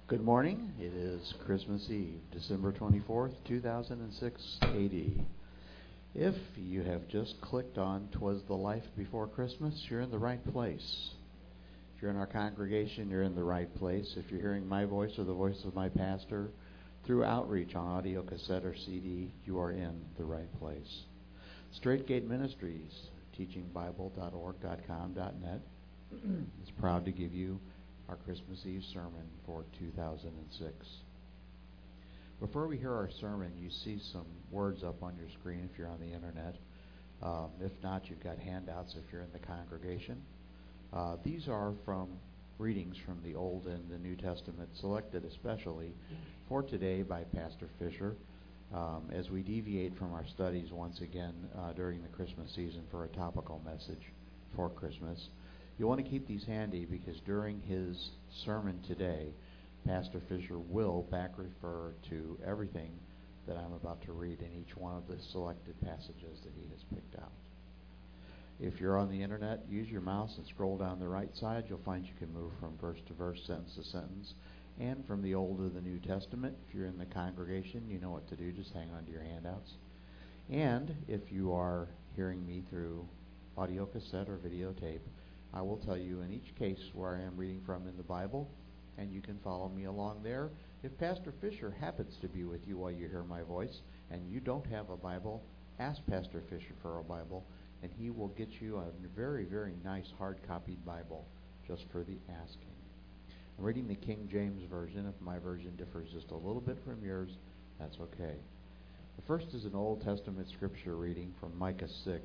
Good morning. It is Christmas Eve, December 24th, 2006 AD. If you have just clicked on "'Twas the Life Before Christmas," you're in the right place. If you're in our congregation, you're in the right place. If you're hearing my voice or the voice of my pastor through outreach on audio, cassette, or CD, you are in the right place. Straight Gate Ministries, teachingbible.org.com.net is proud to give you our Christmas Eve sermon for 2006. Before we hear our sermon, you see some words up on your screen if you're on the internet. If not, you've got handouts if you're in the congregation. These are from readings from the Old and the New Testament, selected especially for today by Pastor Fisher, as we deviate from our studies once again during the Christmas season for a topical message for Christmas. You want to keep these handy because during his sermon today, Pastor Fisher will back refer to everything that I'm about to read in each one of the selected passages that he has picked out. If you're on the internet, use your mouse and scroll down the right side. You'll find you can move from verse to verse, sentence to sentence, and from the Old to the New Testament. If you're in the congregation, you know what to do. Just hang on to your handouts. And if you are hearing me through audio cassette or videotape, I will tell you in each case where I am reading from in the Bible, and you can follow me along there. If Pastor Fisher happens to be with you while you hear my voice and you don't have a Bible, ask Pastor Fisher for a Bible, and he will get you a very, very nice hard-copied Bible just for the asking. I'm reading the King James Version. If my version differs just a little bit from yours, that's okay. The first is an Old Testament scripture reading from Micah 6.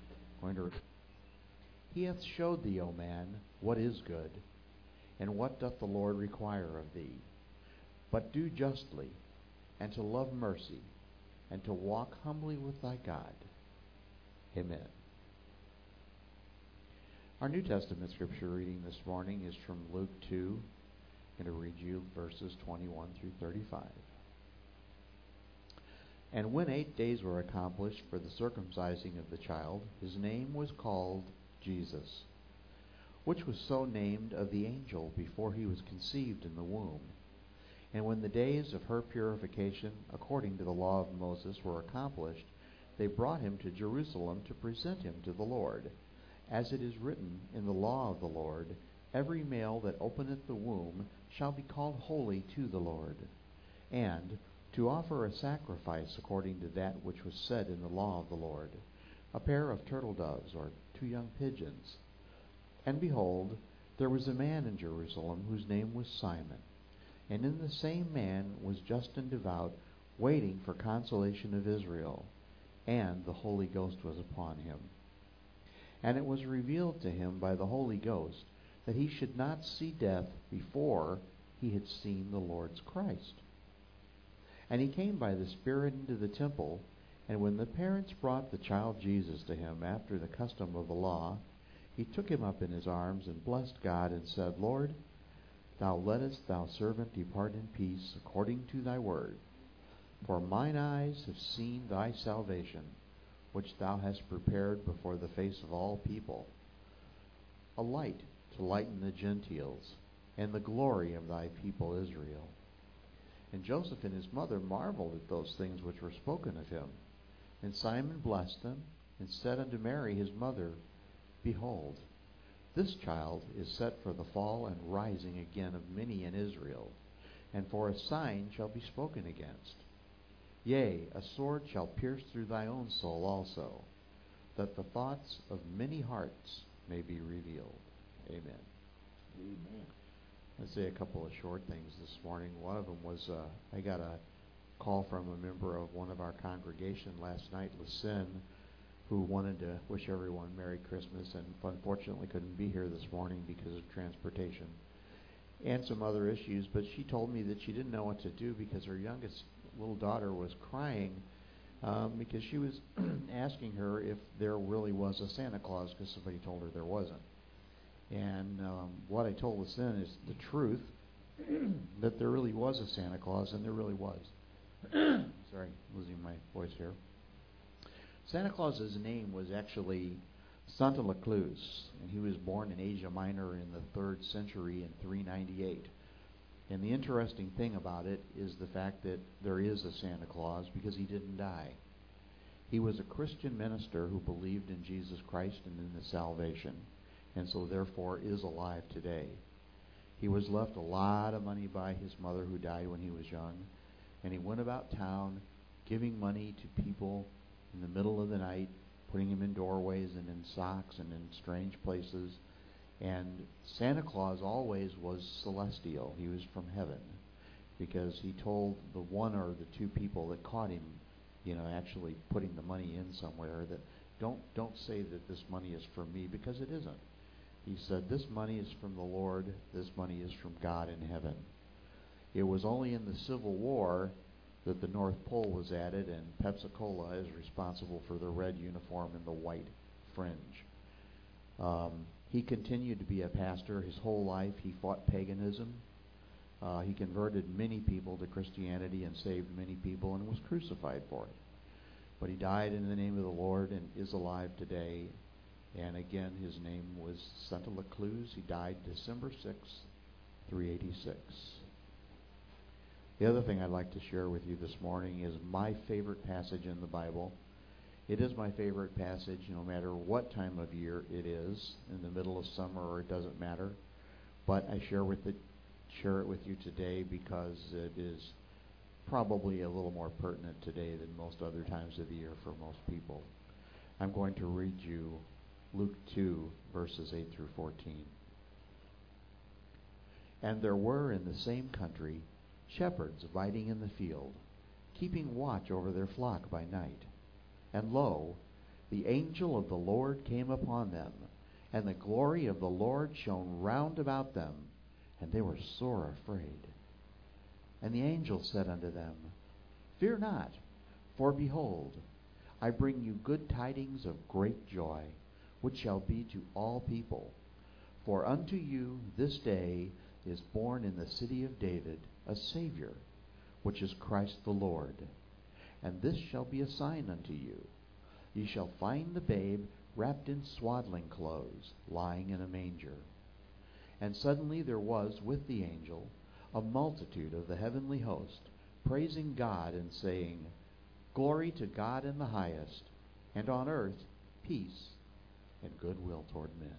He hath showed thee, O man, what is good, and what doth the Lord require of thee, but do justly, and to love mercy, and to walk humbly with thy God. Amen. Our New Testament scripture reading this morning is from Luke 2. I'm going to read you verses 21 through 35. And when 8 days were accomplished for the circumcising of the child, his name was called Jesus, which was so named of the angel before he was conceived in the womb. And when the days of her purification, according to the law of Moses, were accomplished, they brought him to Jerusalem to present him to the Lord. As it is written in the law of the Lord, every male that openeth the womb shall be called holy to the Lord. And to offer a sacrifice according to that which was said in the law of the Lord, a pair of turtle doves or 2 young pigeons. And behold, there was a man in Jerusalem whose name was Simon. And in the same man was just and devout, waiting for consolation of Israel. And the Holy Ghost was upon him. And it was revealed to him by the Holy Ghost that he should not see death before he had seen the Lord's Christ. And he came by the Spirit into the temple. And when the parents brought the child Jesus to him after the custom of the law, he took him up in his arms and blessed God and said, Lord, thou lettest thy servant depart in peace according to thy word. For mine eyes have seen thy salvation, which thou hast prepared before the face of all people, a light to lighten the Gentiles, and the glory of thy people Israel. And Joseph and his mother marveled at those things which were spoken of him. And Simon blessed them, and said unto Mary his mother, Behold, this child is set for the fall and rising again of many in Israel, and for a sign shall be spoken against. Yea, a sword shall pierce through thy own soul also, that the thoughts of many hearts may be revealed. Amen. Amen. Let's say a couple of short things this morning. One of them was I got a call from a member of one of our congregation last night, Lucin, who wanted to wish everyone Merry Christmas and unfortunately couldn't be here this morning because of transportation and some other issues. But she told me that she didn't know what to do because her youngest little daughter was crying because she was asking her if there really was a Santa Claus because somebody told her there wasn't. And what I told Lucin is the truth, that there really was a Santa Claus, and there really was. Sorry, losing my voice here. Santa Claus's name was actually Santa Claus, and he was born in Asia Minor in the 3rd century in 398. And the interesting thing about it is the fact that there is a Santa Claus because he didn't die. He was a Christian minister who believed in Jesus Christ and in his salvation, and so therefore is alive today. He was left a lot of money by his mother who died when he was young, and he went about town giving money to people in the middle of the night, putting them in doorways and in socks and in strange places. And Santa Claus always was celestial. He was from heaven, because he told the one or the two people that caught him, actually putting the money in somewhere, that don't say that this money is from me, because it isn't. He said, this money is from the Lord, this money is from God in heaven. It was only in the Civil War that the North Pole was added, and Pepsi-Cola is responsible for the red uniform and the white fringe. He continued to be a pastor his whole life. He fought paganism. He converted many people to Christianity and saved many people and was crucified for it. But he died in the name of the Lord and is alive today. And again, his name was Santa Claus. He died December 6th, 386. The other thing I'd like to share with you this morning is my favorite passage in the Bible. It is my favorite passage no matter what time of year it is, in the middle of summer or it doesn't matter. But I share it with you today because it is probably a little more pertinent today than most other times of the year for most people. I'm going to read you Luke 2, verses 8 through 14. And there were in the same country shepherds abiding in the field, keeping watch over their flock by night. And lo, the angel of the Lord came upon them, and the glory of the Lord shone round about them, and they were sore afraid. And the angel said unto them, Fear not, for behold, I bring you good tidings of great joy, which shall be to all people. For unto you this day is born in the city of David a Savior, which is Christ the Lord. And this shall be a sign unto you. Ye shall find the babe wrapped in swaddling clothes, lying in a manger. And suddenly there was with the angel a multitude of the heavenly host, praising God and saying, Glory to God in the highest, and on earth peace and goodwill toward men.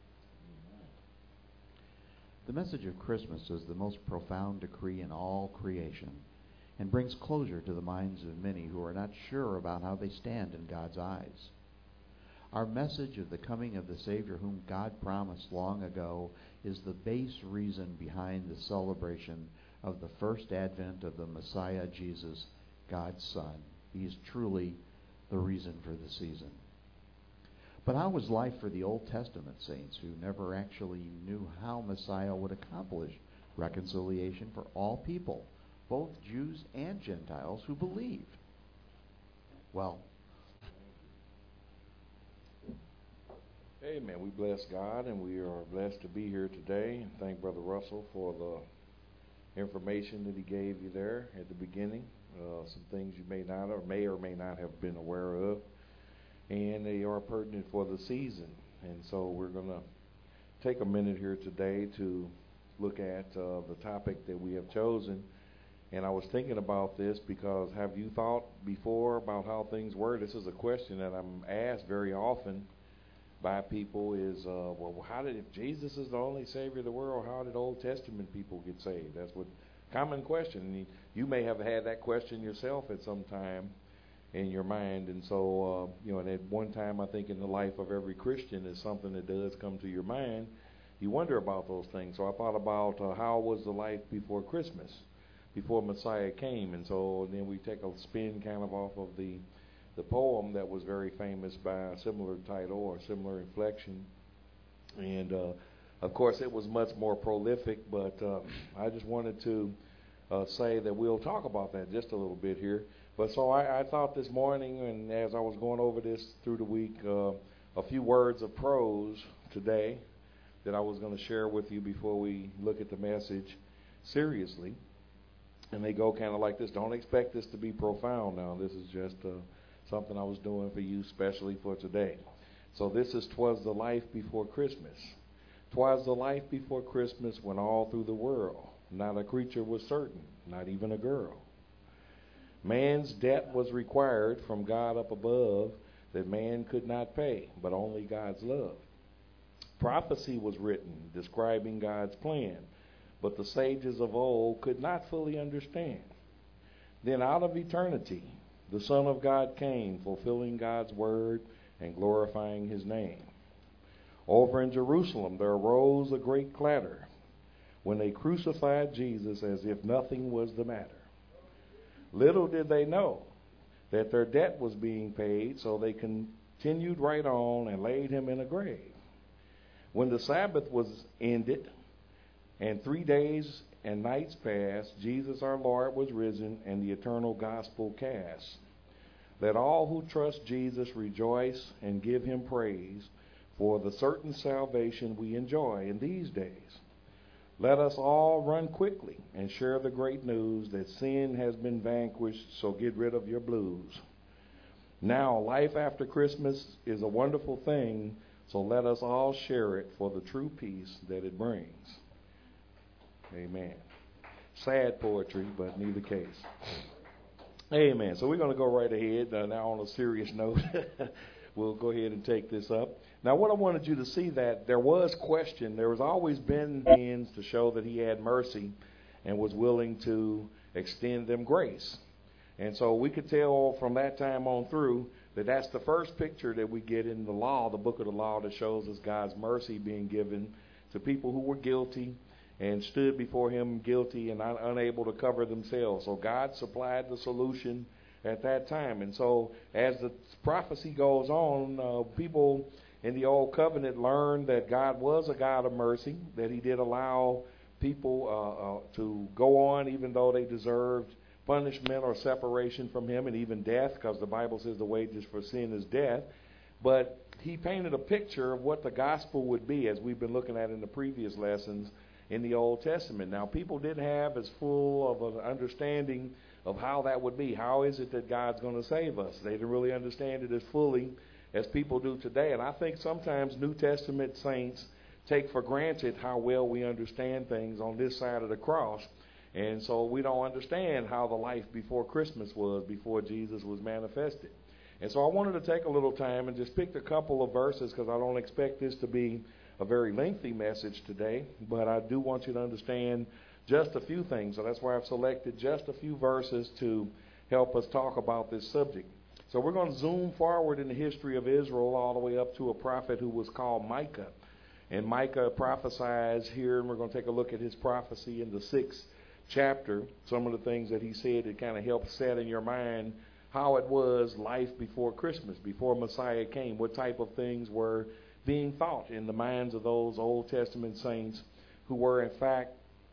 The message of Christmas is the most profound decree in all creation, and brings closure to the minds of many who are not sure about how they stand in God's eyes. Our message of the coming of the Savior whom God promised long ago is the base reason behind the celebration of the first advent of the Messiah, Jesus, God's Son. He is truly the reason for the season. But how was life for the Old Testament saints who never actually knew how Messiah would accomplish reconciliation for all people, both Jews and Gentiles who believed? Well, amen. We bless God, and we are blessed to be here today. And thank Brother Russell for the information that he gave you there at the beginning. Some things you may or may not have been aware of, and they are pertinent for the season. And so we're going to take a minute here today to look at the topic that we have chosen. And I was thinking about this because have you thought before about how things were? This is a question that I'm asked very often by people is, well, if Jesus is the only Savior of the world, how did Old Testament people get saved? That's what common question. And you may have had that question yourself at some time in your mind. And so, and at one time, I think in the life of every Christian is something that does come to your mind. You wonder about those things. So I thought about how was the life before Christmas, before Messiah came. And so then we take a spin kind of off of the poem that was very famous by a similar title or similar inflection. And, of course, it was much more prolific, but I just wanted to say that we'll talk about that just a little bit here. But so I thought this morning, and as I was going over this through the week, a few words of prose today that I was going to share with you before we look at the message seriously. And they go kind of like this. Don't expect this to be profound now. This is just something I was doing for you, especially for today. So this is 'Twas the Life Before Christmas. 'Twas the life before Christmas when all through the world Not a creature was certain, not even a girl. Man's debt was required from God up above that man could not pay, but only God's love. Prophecy was written describing God's plan, but the sages of old could not fully understand. Then out of eternity, the Son of God came, fulfilling God's word and glorifying his name. Over in Jerusalem, there arose a great clatter when they crucified Jesus as if nothing was the matter. Little did they know that their debt was being paid, so they continued right on and laid him in a grave. When the Sabbath was ended and 3 days and nights passed, Jesus our Lord was risen and the eternal gospel cast. Let all who trust Jesus rejoice and give him praise for the certain salvation we enjoy in these days. Let us all run quickly and share the great news that sin has been vanquished, so get rid of your blues. Now, life after Christmas is a wonderful thing, so let us all share it for the true peace that it brings. Amen. Sad poetry, but neither case. Amen. So we're going to go right ahead now on a serious note. We'll go ahead and take this up. Now, what I wanted you to see that there was question. There was always been means to show that he had mercy and was willing to extend them grace. And so we could tell from that time on through that that's the first picture that we get in the law, the book of the law, that shows us God's mercy being given to people who were guilty and stood before him guilty and unable to cover themselves. So God supplied the solution at that time. And so as the prophecy goes on, people in the Old Covenant learned that God was a God of mercy, that he did allow people to go on even though they deserved punishment or separation from him and even death, because the Bible says the wages for sin is death. But he painted a picture of what the gospel would be, as we've been looking at in the previous lessons in the Old Testament. Now, people didn't have as full of an understanding of how that would be. How is it that God's going to save us? They didn't really understand it as fully as people do today. And I think sometimes New Testament saints take for granted how well we understand things on this side of the cross. And so we don't understand how the life before Christmas was, before Jesus was manifested. And so I wanted to take a little time and just pick a couple of verses, because I don't expect this to be a very lengthy message today, but I do want you to understand just a few things. So that's why I've selected just a few verses to help us talk about this subject. So we're going to zoom forward in the history of Israel all the way up to a prophet who was called Micah. And Micah prophesies here, and we're going to take a look at his prophecy in the 6th chapter. Some of the things that he said that kind of help set in your mind how it was life before Christmas, before Messiah came, what type of things were being thought in the minds of those Old Testament saints who were in fact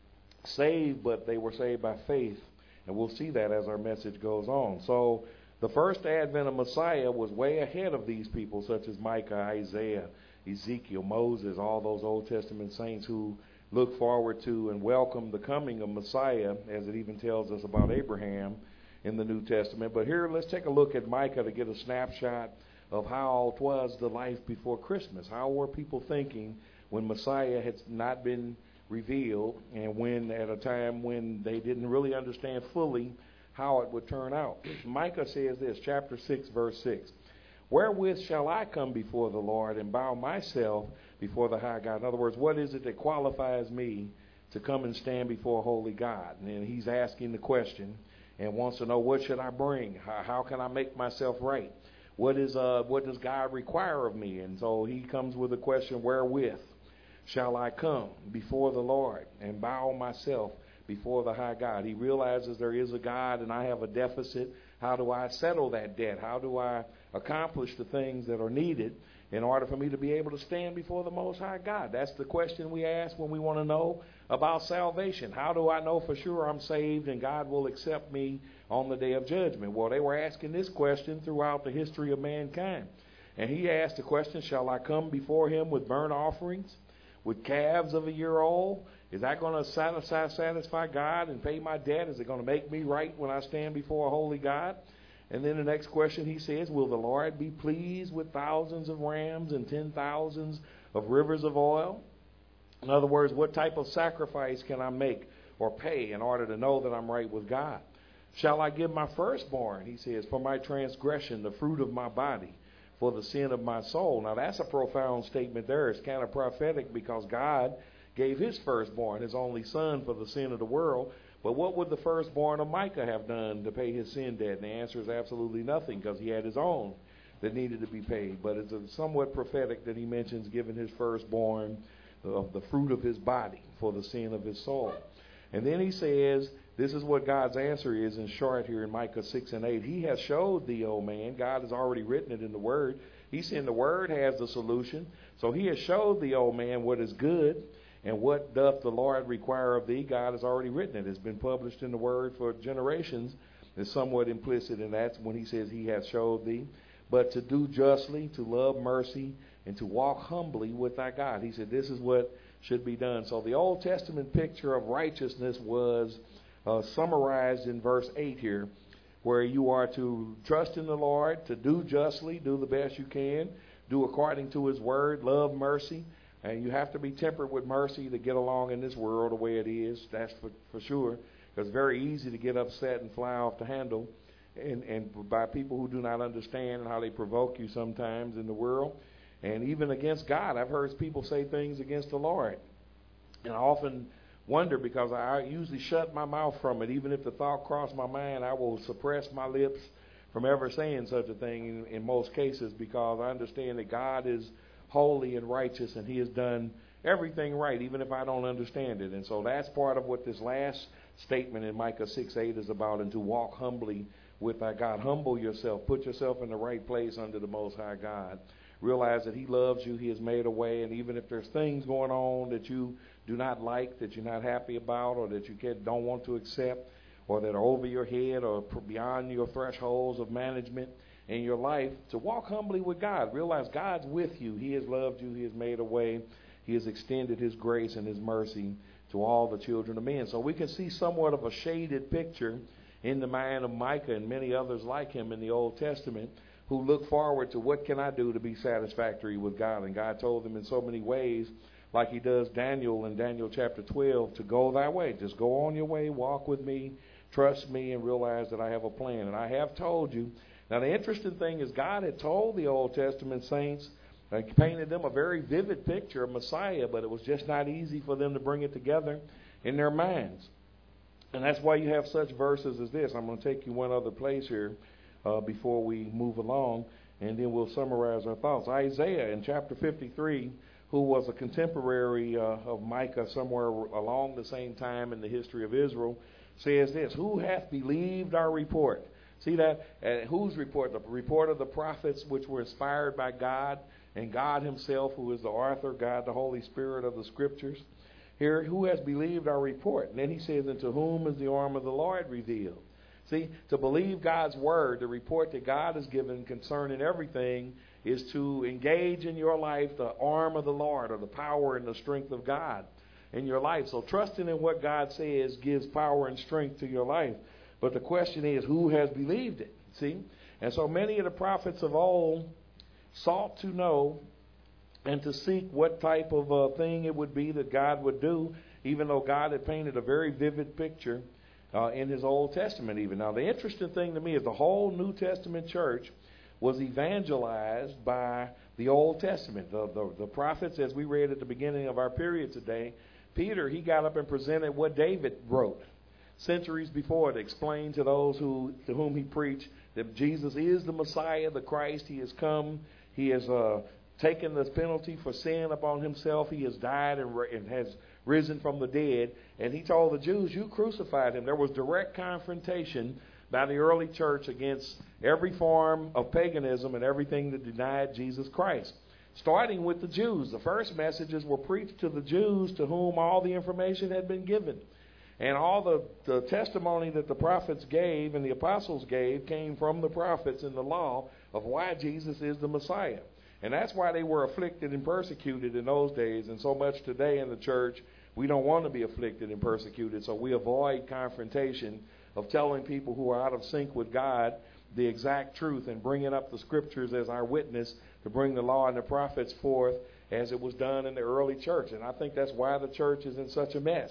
saved, but they were saved by faith. And we'll see that as our message goes on. So the first advent of Messiah was way ahead of these people, such as Micah, Isaiah, Ezekiel, Moses, all those Old Testament saints who look forward to and welcome the coming of Messiah, as it even tells us about Abraham in the New Testament. But here, let's take a look at Micah to get a snapshot of how it was the life before Christmas. How were people thinking when Messiah had not been revealed, and when at a time when they didn't really understand fully how it would turn out? Micah says this, chapter 6, verse 6. Wherewith shall I come before the Lord and bow myself before the high God? In other words, what is it that qualifies me to come and stand before a holy God? And he's asking the question and wants to know, what should I bring? How can I make myself right? What does God require of me? And so he comes with a question, wherewith shall I come before the Lord and bow myself before the high God? He realizes there is a God and I have a deficit. How do I settle that debt? How do I accomplish the things that are needed in order for me to be able to stand before the Most High God? That's the question we ask when we want to know about salvation. How do I know for sure I'm saved and God will accept me on the day of judgment? Well, they were asking this question throughout the history of mankind. And he asked the question, shall I come before him with burnt offerings, with calves of a year old? Is that going to satisfy God and pay my debt? Is it going to make me right when I stand before a holy God? And then the next question he says, will the Lord be pleased with thousands of rams and 10,000s of rivers of oil? In other words, what type of sacrifice can I make or pay in order to know that I'm right with God? Shall I give my firstborn, he says, for my transgression, the fruit of my body, for the sin of my soul? Now that's a profound statement there. It's kind of prophetic because God gave his firstborn, his only son, for the sin of the world. But what would the firstborn of Micah have done to pay his sin debt? And the answer is absolutely nothing, because he had his own that needed to be paid. But it's somewhat prophetic that he mentions giving his firstborn of the fruit of his body for the sin of his soul. And then he says, this is what God's answer is in short here in Micah 6 and 8. He has showed thee, O man. God has already written it in the Word. He's saying the Word has the solution. So he has showed thee, O man, what is good. And what doth the Lord require of thee? God has already written it. It's been published in the Word for generations. It's somewhat implicit in that when he says he hath showed thee. But to do justly, to love mercy, and to walk humbly with thy God. He said this is what should be done. So the Old Testament picture of righteousness was summarized in verse 8 here, where you are to trust in the Lord, to do justly, do the best you can, do according to his word, love mercy. And you have to be tempered with mercy to get along in this world the way it is. That's for sure. Because it's very easy to get upset and fly off the handle and by people who do not understand and how they provoke you sometimes in the world. And even against God. I've heard people say things against the Lord. And I often wonder, because I usually shut my mouth from it. Even if the thought crossed my mind, I will suppress my lips from ever saying such a thing in most cases, because I understand that God is holy and righteous, and he has done everything right, even if I don't understand it. And so that's part of what this last statement in Micah 6:8 is about, and to walk humbly with thy God. Humble yourself. Put yourself in the right place under the Most High God. Realize that he loves you. He has made a way. And even if there's things going on that you do not like, that you're not happy about, or that you don't want to accept, or that are over your head or beyond your thresholds of management in your life, to walk humbly with God. Realize God's with you. He has loved you. He has made a way. He has extended his grace and his mercy to all the children of men. So we can see somewhat of a shaded picture in the mind of Micah and many others like him in the Old Testament, who look forward to what can I do to be satisfactory with God. And God told them in so many ways, like he does Daniel in Daniel chapter 12, to go thy way. Just go on your way, walk with me, trust me, and realize that I have a plan. And I have told you. Now, the interesting thing is God had told the Old Testament saints, painted them a very vivid picture of Messiah, but it was just not easy for them to bring it together in their minds. And that's why you have such verses as this. I'm going to take you one other place here before we move along, and then we'll summarize our thoughts. Isaiah in chapter 53, who was a contemporary of Micah somewhere along the same time in the history of Israel, says this: who hath believed our report? See that? Whose report? The report of the prophets, which were inspired by God, and God himself, who is the author, God the Holy Spirit of the Scriptures. Here, who has believed our report? And then he says, and to whom is the arm of the Lord revealed? See, to believe God's word, the report that God has given concerning everything, is to engage in your life the arm of the Lord, or the power and the strength of God in your life. So trusting in what God says gives power and strength to your life. But the question is, who has believed it? See? And so many of the prophets of old sought to know and to seek what type of thing it would be that God would do, even though God had painted a very vivid picture in his Old Testament even. Now, the interesting thing to me is the whole New Testament church was evangelized by the Old Testament. The prophets, as we read at the beginning of our period today, Peter, he got up and presented what David wrote centuries before to explain to those to whom he preached that Jesus is the Messiah, the Christ. He has come. He has taken the penalty for sin upon himself. He has died and has risen from the dead. And he told the Jews, you crucified him. There was direct confrontation by the early church against every form of paganism and everything that denied Jesus Christ. Starting with the Jews. The first messages were preached to the Jews, to whom all the information had been given. And all the testimony that the prophets gave and the apostles gave came from the prophets in the law of why Jesus is the Messiah. And that's why they were afflicted and persecuted in those days. And so much today in the church, we don't want to be afflicted and persecuted. So we avoid confrontation of telling people who are out of sync with God the exact truth and bringing up the Scriptures as our witness to bring the law and the prophets forth as it was done in the early church. And I think that's why the church is in such a mess.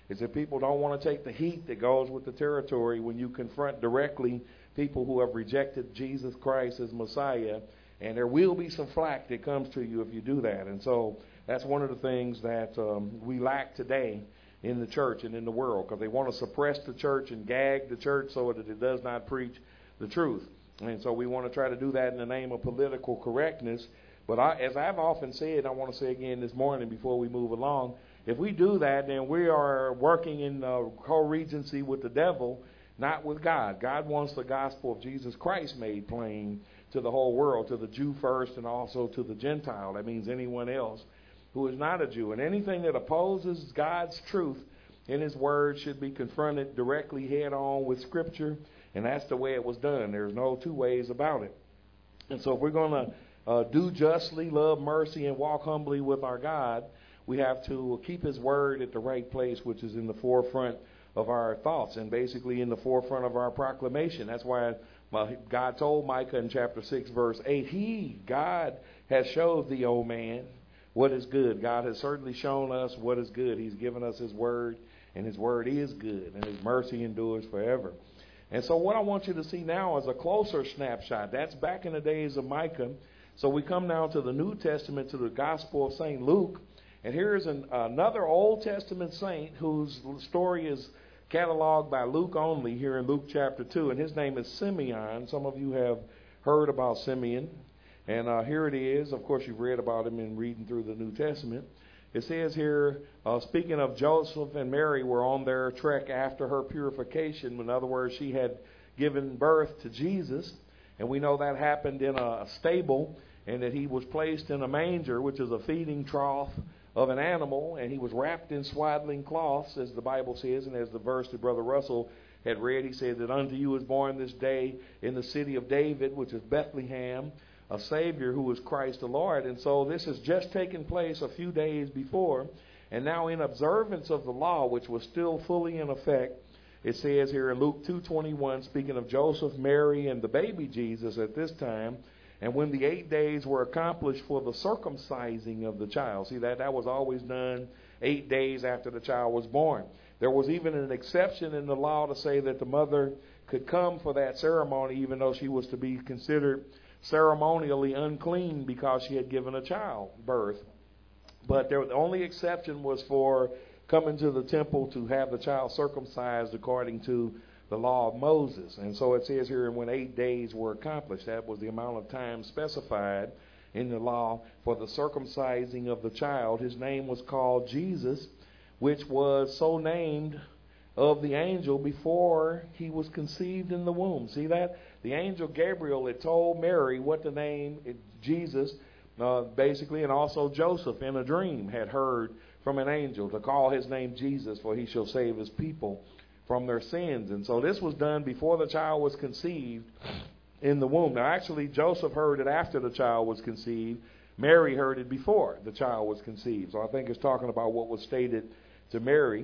is that people don't want to take the heat that goes with the territory when you confront directly people who have rejected Jesus Christ as Messiah. And there will be some flack that comes to you if you do that. And so that's one of the things that we lack today in the church and in the world, because they want to suppress the church and gag the church so that it does not preach the truth. And so we want to try to do that in the name of political correctness. But as I've often said, I want to say again this morning before we move along, if we do that, then we are working in co-regency with the devil, not with God. God wants the gospel of Jesus Christ made plain to the whole world, to the Jew first and also to the Gentile. That means anyone else who is not a Jew. And anything that opposes God's truth in his word should be confronted directly head on with Scripture. And that's the way it was done. There's no two ways about it. And so if we're going to do justly, love mercy, and walk humbly with our God, we have to keep his word at the right place, which is in the forefront of our thoughts and basically in the forefront of our proclamation. That's why God told Micah in chapter 6, verse 8, God has showed thee, O man, what is good. God has certainly shown us what is good. He's given us his word, and his word is good, and his mercy endures forever. And so what I want you to see now is a closer snapshot. That's back in the days of Micah. So we come now to the New Testament, to the Gospel of St. Luke. And here's another Old Testament saint whose story is cataloged by Luke only here in Luke chapter 2. And his name is Simeon. Some of you have heard about Simeon. And here it is. Of course, you've read about him in reading through the New Testament. It says here, speaking of Joseph and Mary were on their trek after her purification. In other words, she had given birth to Jesus. And we know that happened in a stable, and that he was placed in a manger, which is a feeding trough of an animal, and he was wrapped in swaddling cloths, as the Bible says, and as the verse that Brother Russell had read, he said that unto you is born this day in the city of David, which is Bethlehem, a Savior who is Christ the Lord. And so this has just taken place a few days before, and now in observance of the law, which was still fully in effect, it says here in Luke 2:21, speaking of Joseph, Mary, and the baby Jesus at this time, and when the 8 days were accomplished for the circumcising of the child. See, that was always done 8 days after the child was born. There was even an exception in the law to say that the mother could come for that ceremony, even though she was to be considered ceremonially unclean because she had given a child birth. But the only exception was for coming to the temple to have the child circumcised according to the law of Moses. And so it says here, and when 8 days were accomplished, that was the amount of time specified in the law for the circumcising of the child. His name was called Jesus, which was so named of the angel before he was conceived in the womb. See that? The angel Gabriel had told Mary what the name Jesus, basically, and also Joseph in a dream had heard from an angel to call his name Jesus, for he shall save his people from their sins. And so this was done before the child was conceived in the womb. Now, actually, Joseph heard it after the child was conceived. Mary heard it before the child was conceived. So I think it's talking about what was stated to Mary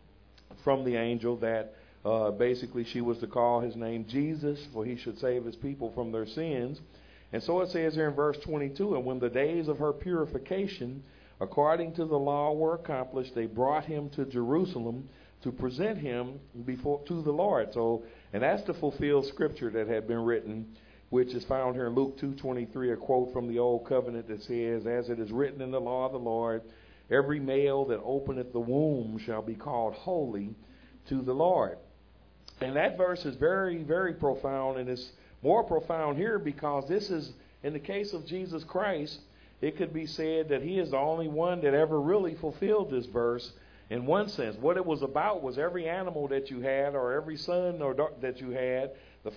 from the angel, that basically she was to call his name Jesus, for he should save his people from their sins. And so it says here in verse 22, and when the days of her purification according to the law were accomplished, they brought him to Jerusalem to present him to the Lord. So, and that's to fulfill scripture that had been written, which is found here in Luke 2:23, a quote from the Old Covenant that says, as it is written in the law of the Lord, every male that openeth the womb shall be called holy to the Lord. And that verse is very, very profound, and it's more profound here because this is, in the case of Jesus Christ, it could be said that he is the only one that ever really fulfilled this verse in one sense. What it was about was every animal that you had, or every son that you had, the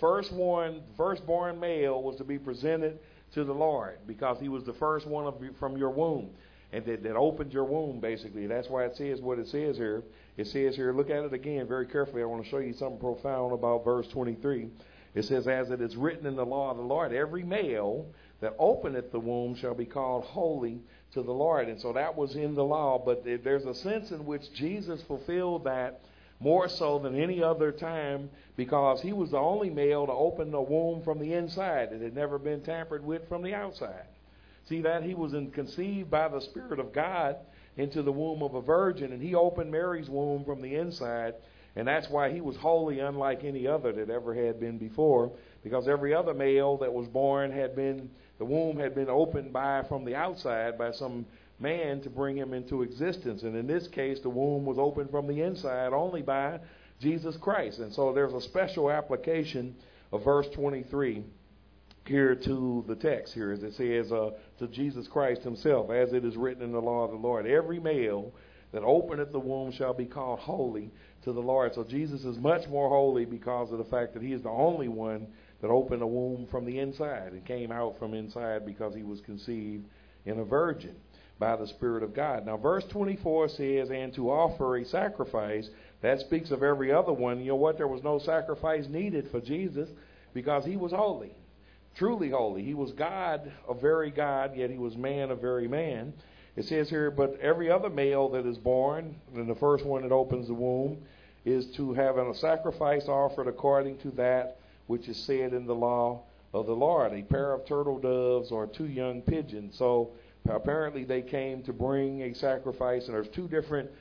firstborn male was to be presented to the Lord because he was the first one from your womb, and that opened your womb, basically. That's why it says what it says here. It says here, look at it again very carefully. I want to show you something profound about verse 23. It says, as it is written in the law of the Lord, every male that openeth the womb shall be called holy to the Lord. And so that was in the law, but there's a sense in which Jesus fulfilled that more so than any other time because he was the only male to open the womb from the inside. It had never been tampered with from the outside. See that? He was conceived by the Spirit of God into the womb of a virgin, and he opened Mary's womb from the inside, and that's why he was holy, unlike any other that ever had been before, because every other male that was born the womb had been opened from the outside by some man to bring him into existence. And in this case, the womb was opened from the inside only by Jesus Christ. And so there's a special application of verse 23 here to the text here, as it says, to Jesus Christ himself, as it is written in the law of the Lord. Every male that openeth the womb shall be called holy to the Lord. So Jesus is much more holy because of the fact that he is the only one that opened a womb from the inside and came out from inside because he was conceived in a virgin by the Spirit of God. Now, verse 24 says, and to offer a sacrifice. That speaks of every other one. You know what? There was no sacrifice needed for Jesus because he was holy, truly holy. He was God, a very God, yet he was man, a very man. It says here, but every other male that is born, and the first one that opens the womb, is to have a sacrifice offered according to that which is said in the law of the Lord, a pair of turtle doves or 2 young pigeons. So apparently they came to bring a sacrifice, and there's two different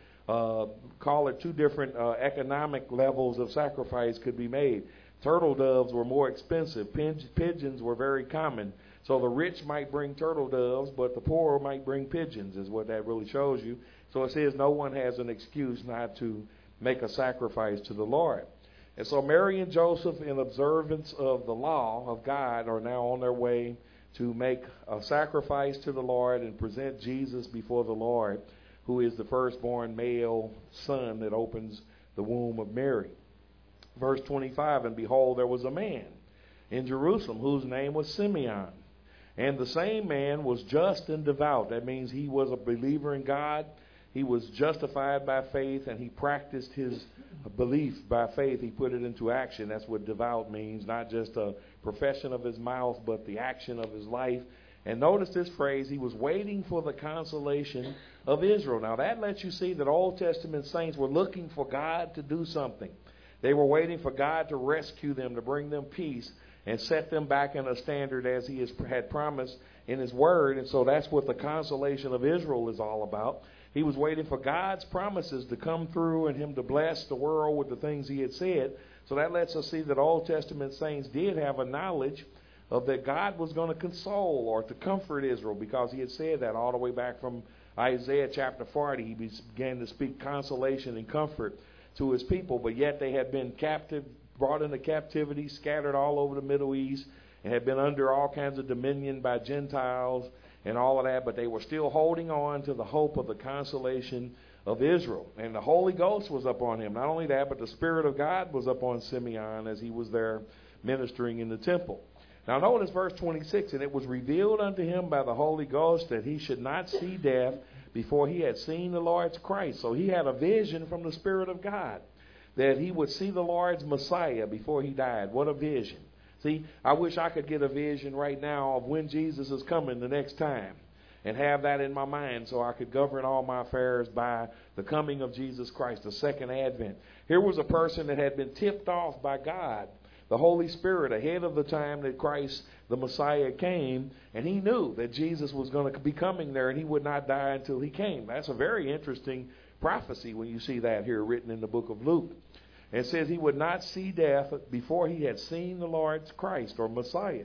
economic levels of sacrifice could be made. Turtle doves were more expensive. Pigeons were very common. So the rich might bring turtle doves, but the poor might bring pigeons, is what that really shows you. So it says no one has an excuse not to make a sacrifice to the Lord. And so Mary and Joseph, in observance of the law of God, are now on their way to make a sacrifice to the Lord and present Jesus before the Lord, who is the firstborn male son that opens the womb of Mary. Verse 25, and behold, there was a man in Jerusalem whose name was Simeon. And the same man was just and devout. That means he was a believer in God. He was justified by faith, and he practiced his belief by faith. He put it into action. That's what devout means, not just a profession of his mouth, but the action of his life. And notice this phrase, he was waiting for the consolation of Israel. Now that lets you see that Old Testament saints were looking for God to do something. They were waiting for God to rescue them, to bring them peace, and set them back in a standard as he had promised in his word. And so that's what the consolation of Israel is all about. He was waiting for God's promises to come through and him to bless the world with the things he had said. So that lets us see that Old Testament saints did have a knowledge of that God was going to console or to comfort Israel, because he had said that all the way back from Isaiah chapter 40. He began to speak consolation and comfort to his people, but yet they had been captive, brought into captivity, scattered all over the Middle East, and had been under all kinds of dominion by Gentiles and all of that, but they were still holding on to the hope of the consolation of Israel. And the Holy Ghost was upon him. Not only that, but the Spirit of God was upon Simeon as he was there ministering in the temple. Now notice verse 26, and it was revealed unto him by the Holy Ghost that he should not see death before he had seen the Lord's Christ. So he had a vision from the Spirit of God that he would see the Lord's Messiah before he died. What a vision. See, I wish I could get a vision right now of when Jesus is coming the next time and have that in my mind so I could govern all my affairs by the coming of Jesus Christ, the second advent. Here was a person that had been tipped off by God, the Holy Spirit, ahead of the time that Christ, the Messiah, came, and he knew that Jesus was going to be coming there and he would not die until he came. That's a very interesting prophecy when you see that here written in the book of Luke. It says he would not see death before he had seen the Lord's Christ or Messiah.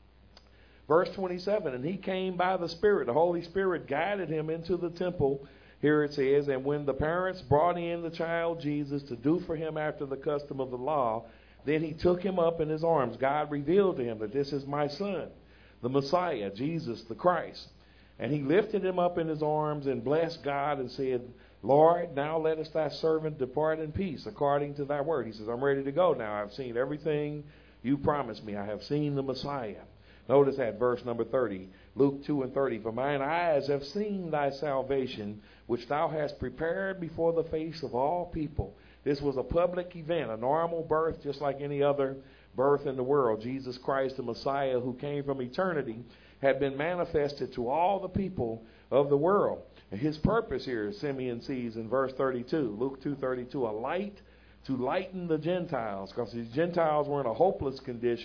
Verse 27, and he came by the Spirit. The Holy Spirit guided him into the temple. Here it says, and when the parents brought in the child Jesus to do for him after the custom of the law, then he took him up in his arms. God revealed to him that this is my son, the Messiah, Jesus the Christ. And he lifted him up in his arms and blessed God and said, Lord, now lettest thy servant depart in peace according to thy word. He says, I'm ready to go now. I've seen everything you promised me. I have seen the Messiah. Notice that verse number 30, Luke 2:30. For mine eyes have seen thy salvation, which thou hast prepared before the face of all people. This was a public event, a normal birth, just like any other birth in the world. Jesus Christ, the Messiah, who came from eternity, had been manifested to all the people of the world. And his purpose here, Simeon sees in verse 32, Luke 2:32, a light to lighten the Gentiles, because the Gentiles were in a hopeless condition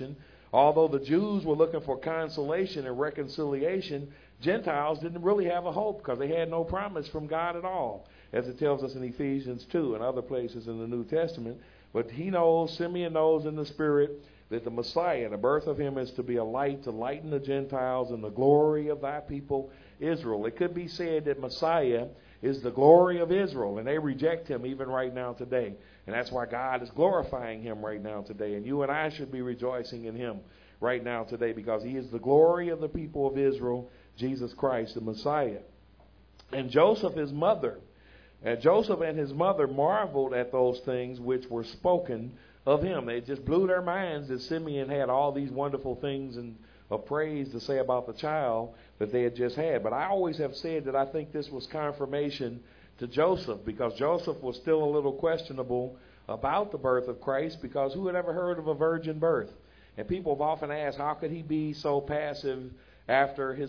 Although the Jews were looking for consolation and reconciliation, Gentiles didn't really have a hope because they had no promise from God at all, as it tells us in Ephesians 2 and other places in the New Testament. But Simeon knows in the Spirit that the Messiah, the birth of him, is to be a light to lighten the Gentiles and the glory of thy people Israel. It could be said that Messiah is the glory of Israel, and they reject him even right now today. And that's why God is glorifying him right now today. And you and I should be rejoicing in him right now today, because he is the glory of the people of Israel, Jesus Christ, the Messiah. And Joseph, his mother, Joseph and his mother marveled at those things which were spoken of him. It just blew their minds that Simeon had all these wonderful things and of praise to say about the child that they had just had. But I always have said that I think this was confirmation to Joseph, because Joseph was still a little questionable about the birth of Christ, because who had ever heard of a virgin birth? And people have often asked, how could he be so passive after his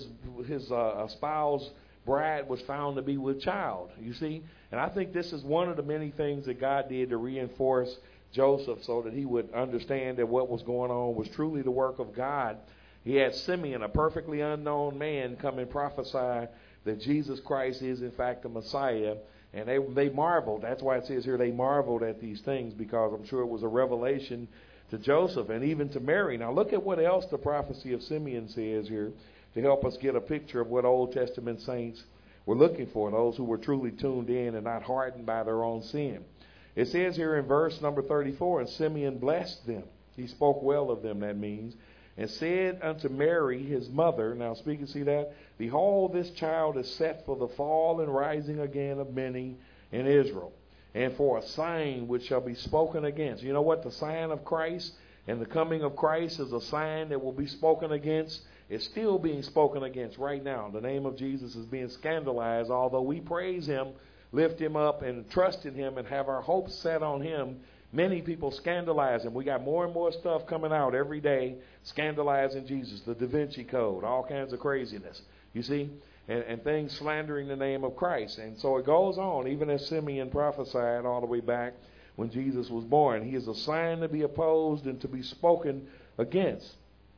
espoused bride was found to be with child? You see? And I think this is one of the many things that God did to reinforce Joseph so that he would understand that what was going on was truly the work of God. He had Simeon, a perfectly unknown man, come and prophesy that Jesus Christ is in fact the Messiah. And they marveled. That's why it says here they marveled at these things, because I'm sure it was a revelation to Joseph and even to Mary. Now look at what else the prophecy of Simeon says here to help us get a picture of what Old Testament saints were looking for, those who were truly tuned in and not hardened by their own sin. It says here in verse number 34, and Simeon blessed them. He spoke well of them, that means, and said unto Mary his mother, now see that? Behold, this child is set for the fall and rising again of many in Israel, and for a sign which shall be spoken against. You know what? The sign of Christ and the coming of Christ is a sign that will be spoken against. It's still being spoken against right now. The name of Jesus is being scandalized. Although we praise him, lift him up, and trust in him and have our hopes set on him, many people scandalize him. We got more and more stuff coming out every day scandalizing Jesus, the Da Vinci Code, all kinds of craziness, you see, and things slandering the name of Christ. And so it goes on, even as Simeon prophesied all the way back when Jesus was born. He is a sign to be opposed and to be spoken against.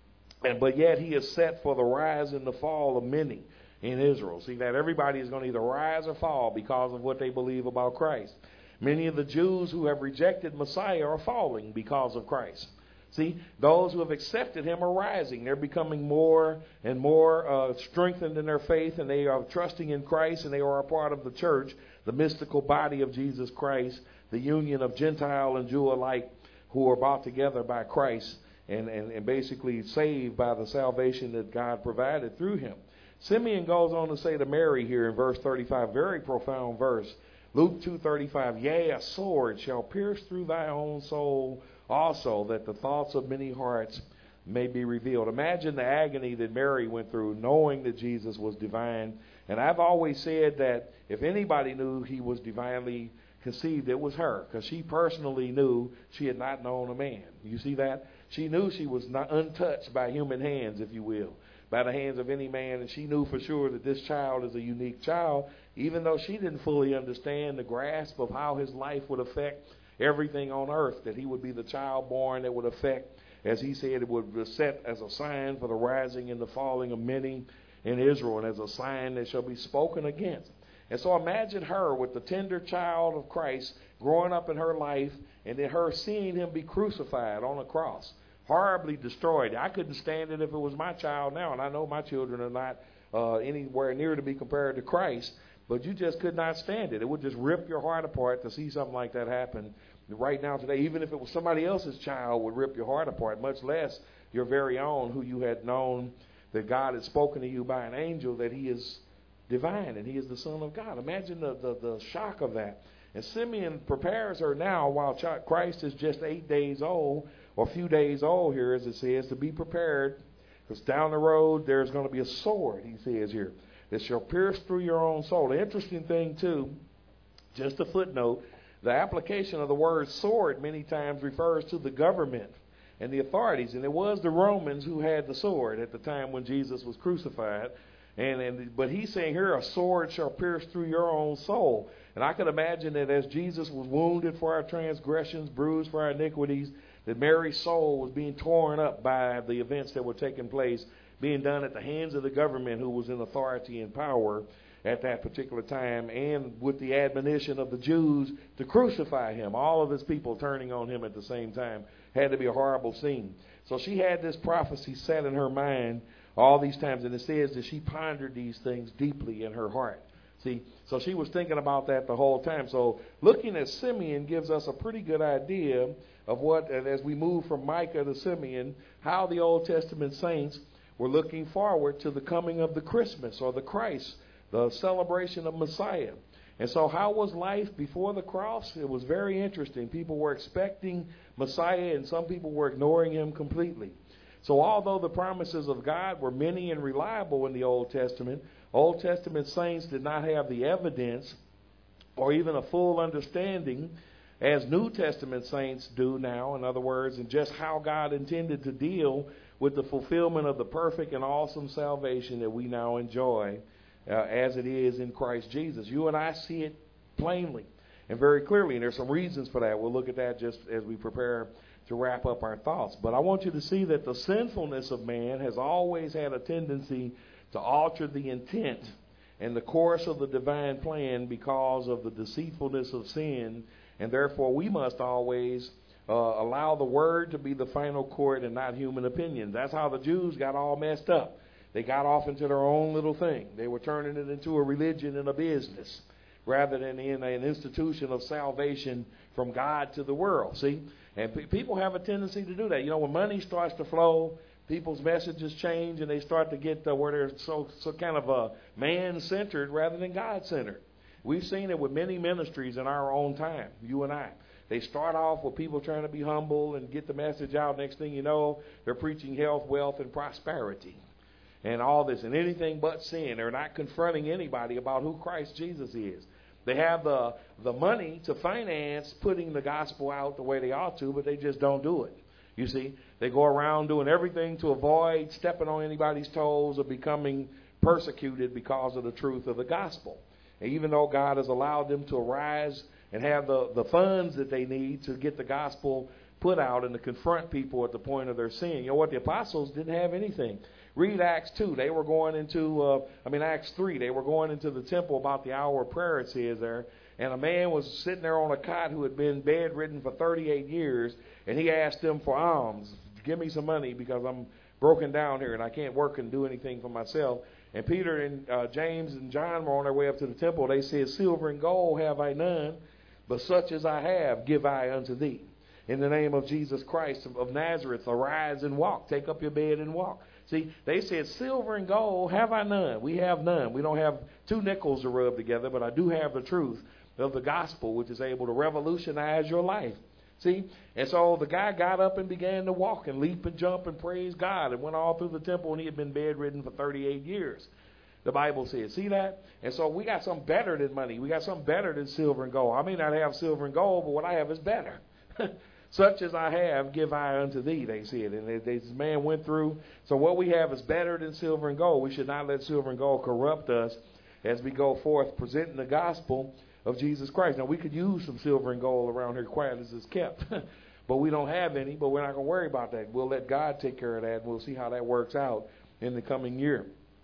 But yet he is set for the rise and the fall of many in Israel. See that everybody is going to either rise or fall because of what they believe about Christ. Many of the Jews who have rejected Messiah are falling because of Christ. See, those who have accepted him are rising. They're becoming more and more strengthened in their faith, and they are trusting in Christ, and they are a part of the church, the mystical body of Jesus Christ, the union of Gentile and Jew alike who are brought together by Christ and basically saved by the salvation that God provided through him. Simeon goes on to say to Mary here in verse 35, very profound verse, Luke 2:35, yea, a sword shall pierce through thy own soul also, that the thoughts of many hearts may be revealed. Imagine the agony that Mary went through knowing that Jesus was divine. And I've always said that if anybody knew he was divinely conceived, it was her, because she personally knew she had not known a man. You see that? She knew she was not untouched by human hands, if you will, by the hands of any man, and she knew for sure that this child is a unique child, even though she didn't fully understand the grasp of how his life would affect everything on earth, that he would be the child born that would affect, as he said, it would be set as a sign for the rising and the falling of many in Israel, and as a sign that shall be spoken against. And so imagine her with the tender child of Christ growing up in her life, and then her seeing him be crucified on a cross, horribly destroyed. I couldn't stand it if it was my child now, and I know my children are not anywhere near to be compared to Christ, but you just could not stand it. It would just rip your heart apart to see something like that happen right now today. Even if it was somebody else's child, would rip your heart apart, much less your very own, who you had known that God had spoken to you by an angel that he is divine and he is the Son of God. Imagine the shock of that. And Simeon prepares her now while Christ is just 8 days old, or a few days old here, as it says, to be prepared, because down the road there's going to be a sword, he says here, that shall pierce through your own soul. The interesting thing, too, just a footnote, the application of the word sword many times refers to the government and the authorities. And it was the Romans who had the sword at the time when Jesus was crucified. But he's saying here, a sword shall pierce through your own soul. And I can imagine that as Jesus was wounded for our transgressions, bruised for our iniquities, that Mary's soul was being torn up by the events that were taking place, being done at the hands of the government who was in authority and power at that particular time, and with the admonition of the Jews to crucify him. All of his people turning on him at the same time. Had to be a horrible scene. So she had this prophecy set in her mind all these times, and it says that she pondered these things deeply in her heart. See, so she was thinking about that the whole time. So looking at Simeon gives us a pretty good idea of what, as we move from Micah to Simeon, how the Old Testament saints were looking forward to the coming of the Christmas or the Christ, the celebration of Messiah. And so how was life before the cross? It was very interesting. People were expecting Messiah, and some people were ignoring him completely. So although the promises of God were many and reliable in the Old Testament saints did not have the evidence or even a full understanding as New Testament saints do now, in other words, and just how God intended to deal with the fulfillment of the perfect and awesome salvation that we now enjoy as it is in Christ Jesus. You and I see it plainly and very clearly, and there's some reasons for that. We'll look at that just as we prepare to wrap up our thoughts. But I want you to see that the sinfulness of man has always had a tendency to alter the intent and the course of the divine plan because of the deceitfulness of sin, and therefore we must always allow the word to be the final court and not human opinions. That's how the Jews got all messed up. They got off into their own little thing. They were turning it into a religion and a business rather than in an institution of salvation from God to the world. See? And people have a tendency to do that. You know, when money starts to flow, people's messages change and they start to get where they're so kind of man-centered rather than God-centered. We've seen it with many ministries in our own time, you and I. They start off with people trying to be humble and get the message out. Next thing you know, they're preaching health, wealth, and prosperity and all this and anything but sin. They're not confronting anybody about who Christ Jesus is. They have the money to finance putting the gospel out the way they ought to, but they just don't do it. You see, they go around doing everything to avoid stepping on anybody's toes or becoming persecuted because of the truth of the gospel. And even though God has allowed them to arise and have the funds that they need to get the gospel put out and to confront people at the point of their sin. You know what? The apostles didn't have anything. Read Acts 2. They were going into, Acts 3. They were going into the temple about the hour of prayer, it says there. And a man was sitting there on a cot who had been bedridden for 38 years. And he asked them for alms. Give me some money because I'm broken down here and I can't work and do anything for myself. And Peter and James and John were on their way up to the temple. They said, silver and gold have I none, but such as I have give I unto thee. In the name of Jesus Christ of Nazareth, arise and walk. Take up your bed and walk. See, they said, silver and gold have I none. We have none. We don't have 2 nickels to rub together, but I do have the truth of the gospel, which is able to revolutionize your life. See? And so the guy got up and began to walk and leap and jump and praise God and went all through the temple, and he had been bedridden for 38 years. The Bible says. See that? And so we got something better than money. We got something better than silver and gold. I may not have silver and gold, but what I have is better. Such as I have, give I unto thee, they said. And this man went through. So what we have is better than silver and gold. We should not let silver and gold corrupt us as we go forth presenting the gospel of Jesus Christ. Now, we could use some silver and gold around here quiet as it's kept. But we don't have any, but we're not going to worry about that. We'll let God take care of that, and we'll see how that works out in the coming year.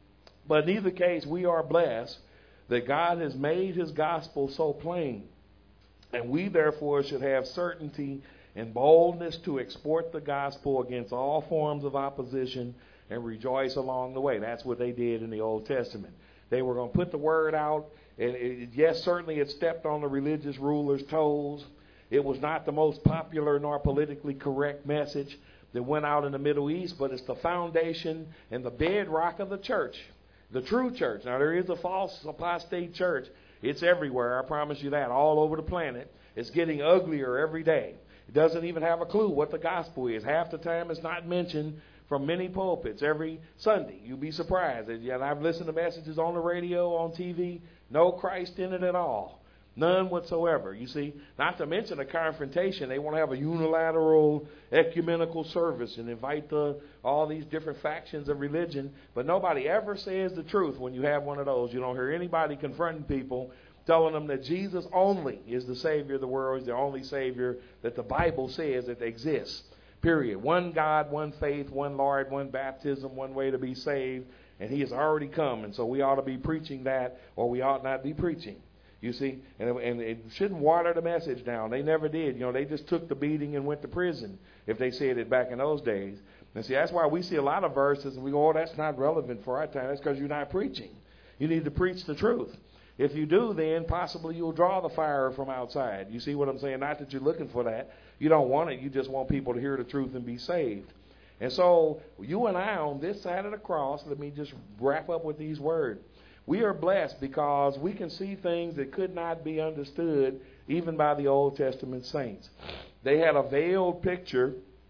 But in either case, we are blessed that God has made his gospel so plain. And we, therefore, should have certainty and boldness to export the gospel against all forms of opposition and rejoice along the way. That's what they did in the Old Testament. They were going to put the word out. And yes, certainly it stepped on the religious rulers' toes. It was not the most popular nor politically correct message that went out in the Middle East, but it's the foundation and the bedrock of the church, the true church. Now, there is a false apostate church. It's everywhere, I promise you that, all over the planet. It's getting uglier every day. It doesn't even have a clue what the gospel is. Half the time it's not mentioned from many pulpits every Sunday. You'll be surprised. And I've listened to messages on the radio, on TV, no Christ in it at all. None whatsoever. You see, not to mention a confrontation. They want to have a unilateral ecumenical service and invite all these different factions of religion. But nobody ever says the truth when you have one of those. You don't hear anybody confronting people, telling them that Jesus only is the Savior of the world, is the only Savior that the Bible says that exists. Period. One God, one faith, one Lord, one baptism, one way to be saved. And He has already come. And so we ought to be preaching that, or we ought not be preaching. You see, and it shouldn't water the message down. They never did. They just took the beating and went to prison if they said it back in those days. And see, that's why we see a lot of verses and we go, oh, that's not relevant for our time. That's because you're not preaching. You need to preach the truth. If you do, then possibly you'll draw the fire from outside. You see what I'm saying? Not that you're looking for that. You don't want it. You just want people to hear the truth and be saved. And so you and I on this side of the cross, let me just wrap up with these words. We are blessed because we can see things that could not be understood even by the Old Testament saints. They had a veiled picture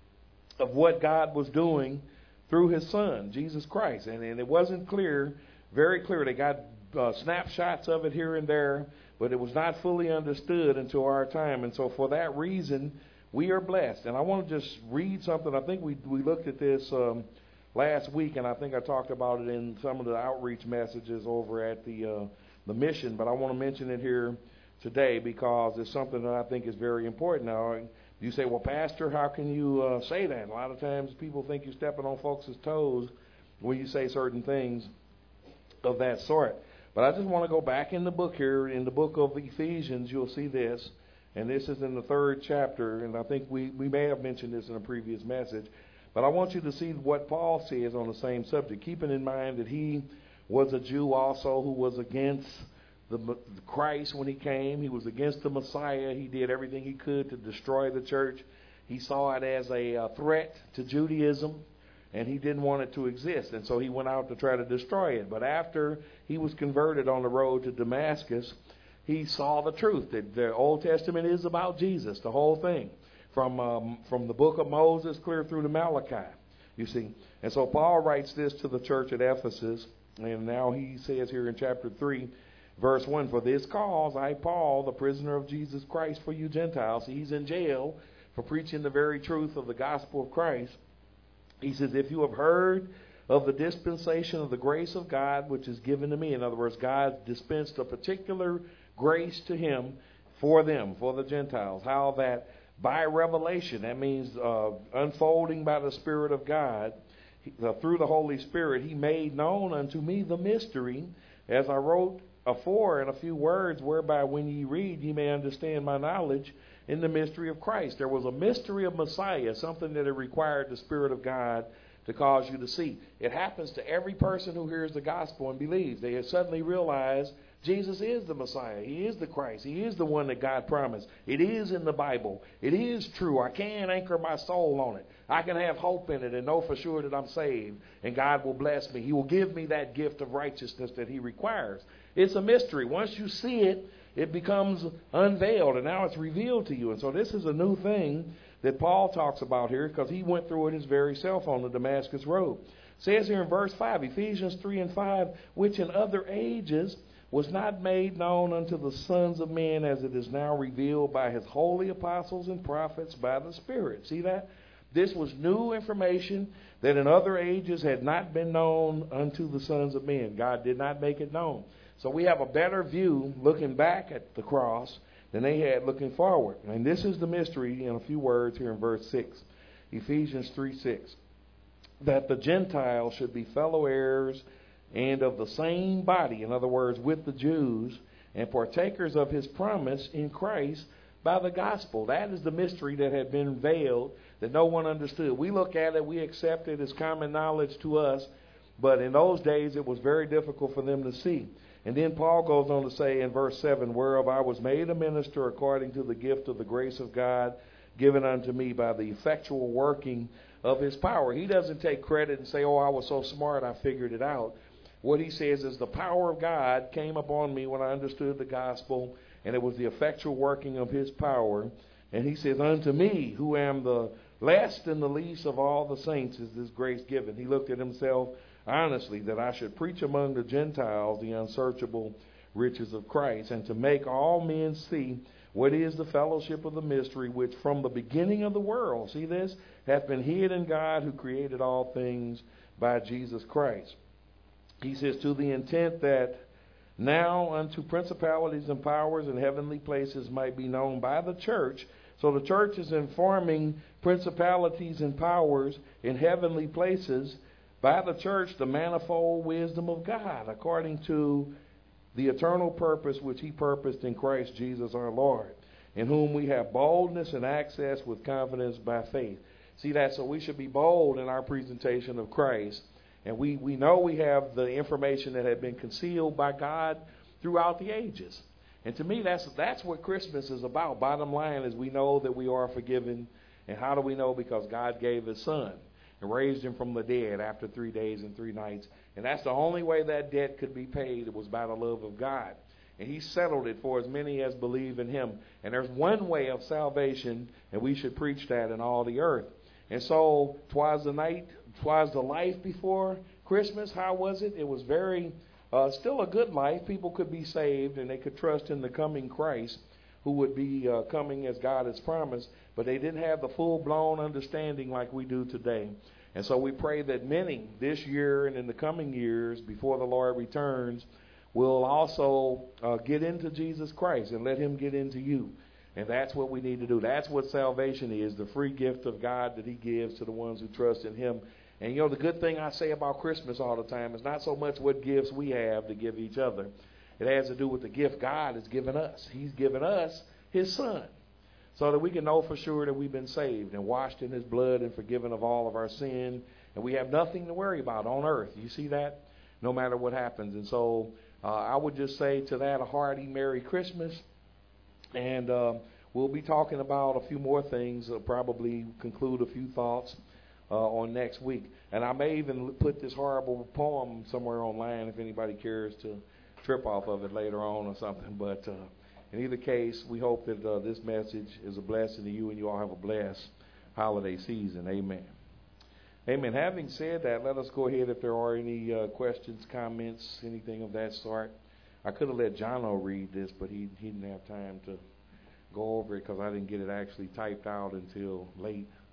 of what God was doing through His Son, Jesus Christ. And it wasn't clear, very clear. They got snapshots of it here and there, but it was not fully understood until our time. And so for that reason, we are blessed. And I want to just read something. I think we looked at this last week, and I think I talked about it in some of the outreach messages over at the mission, but I want to mention it here today because it's something that I think is very important. Now, you say, well, Pastor, how can you say that? A lot of times people think you're stepping on folks' toes when you say certain things of that sort. But I just want to go back in the book here, in the book of Ephesians, you'll see this, and this is in the 3rd chapter, and I think we may have mentioned this in a previous message. But I want you to see what Paul says on the same subject, keeping in mind that he was a Jew also who was against the Christ when He came. He was against the Messiah. He did everything he could to destroy the church. He saw it as a threat to Judaism, and he didn't want it to exist. And so he went out to try to destroy it. But after he was converted on the road to Damascus, he saw the truth, that the Old Testament is about Jesus, the whole thing. From the book of Moses clear through to Malachi, you see. And so Paul writes this to the church at Ephesus, and now he says here in chapter 3, verse 1, for this cause I, Paul, the prisoner of Jesus Christ for you Gentiles. He's in jail for preaching the very truth of the gospel of Christ. He says, if you have heard of the dispensation of the grace of God, which is given to me. In other words, God dispensed a particular grace to him for them, for the Gentiles. How that by revelation, that means unfolding by the Spirit of God, through the Holy Spirit, He made known unto me the mystery, as I wrote afore in a few words, whereby when ye read, ye may understand my knowledge in the mystery of Christ. There was a mystery of Messiah, something that it required the Spirit of God to cause you to see. It happens to every person who hears the gospel and believes. They suddenly realize Jesus is the Messiah. He is the Christ. He is the one that God promised. It is in the Bible. It is true. I can anchor my soul on it. I can have hope in it and know for sure that I'm saved, and God will bless me. He will give me that gift of righteousness that He requires. It's a mystery. Once you see it, it becomes unveiled, and now it's revealed to you. And so this is a new thing that Paul talks about here, because he went through it his very self on the Damascus road. It says here in verse 5, Ephesians 3 and 5, which in other ages was not made known unto the sons of men, as it is now revealed by His holy apostles and prophets by the Spirit. See that? This was new information that in other ages had not been known unto the sons of men. God did not make it known. So we have a better view looking back at the cross than they had looking forward. And this is the mystery in a few words here in verse 6. Ephesians 3:6. That the Gentiles should be fellow heirs and of the same body, in other words, with the Jews, and partakers of His promise in Christ by the gospel. That is the mystery that had been veiled, that no one understood. We look at it, we accept it as common knowledge to us, but in those days it was very difficult for them to see. And then Paul goes on to say in verse 7, whereof I was made a minister according to the gift of the grace of God given unto me by the effectual working of His power. He doesn't take credit and say, oh, I was so smart, I figured it out. What he says is the power of God came upon me when I understood the gospel, and it was the effectual working of His power. And he says, unto me, who am the last and the least of all the saints, is this grace given. He looked at himself honestly, that I should preach among the Gentiles the unsearchable riches of Christ, and to make all men see what is the fellowship of the mystery, which from the beginning of the world, see this, hath been hid in God, who created all things by Jesus Christ. He says, to the intent that now unto principalities and powers in heavenly places might be known by the church. So the church is informing principalities and powers in heavenly places by the church the manifold wisdom of God, according to the eternal purpose which he purposed in Christ Jesus our Lord, in whom we have boldness and access with confidence by faith. See that? So we should be bold in our presentation of Christ. And we know we have the information that had been concealed by God throughout the ages. And to me, that's what Christmas is about. Bottom line is we know that we are forgiven. And how do we know? Because God gave his son and raised him from the dead after 3 days and 3 nights. And that's the only way that debt could be paid. It was by the love of God. And he settled it for as many as believe in him. And there's one way of salvation, and we should preach that in all the earth. And so, 'twas the life before Christmas. How was it? It was very, still a good life. People could be saved, and they could trust in the coming Christ, who would be coming as God has promised. But they didn't have the full-blown understanding like we do today. And so we pray that many this year and in the coming years, before the Lord returns, will also get into Jesus Christ and let him get into you. And that's what we need to do. That's what salvation is, the free gift of God that he gives to the ones who trust in him. And, you know, the good thing I say about Christmas all the time is not so much what gifts we have to give each other. It has to do with the gift God has given us. He's given us his son so that we can know for sure that we've been saved and washed in his blood and forgiven of all of our sin. And we have nothing to worry about on earth. You see that? No matter what happens. And so I would just say to that a hearty Merry Christmas. And we'll be talking about a few more things, probably conclude a few thoughts on next week. And I may even put this horrible poem somewhere online if anybody cares to trip off of it later on or something. But in either case, we hope that this message is a blessing to you and you all have a blessed holiday season. Amen. Amen. Having said that, let us go ahead if there are any questions, comments, anything of that sort. I could have let Jono read this, but he didn't have time to go over it because I didn't get it actually typed out until late.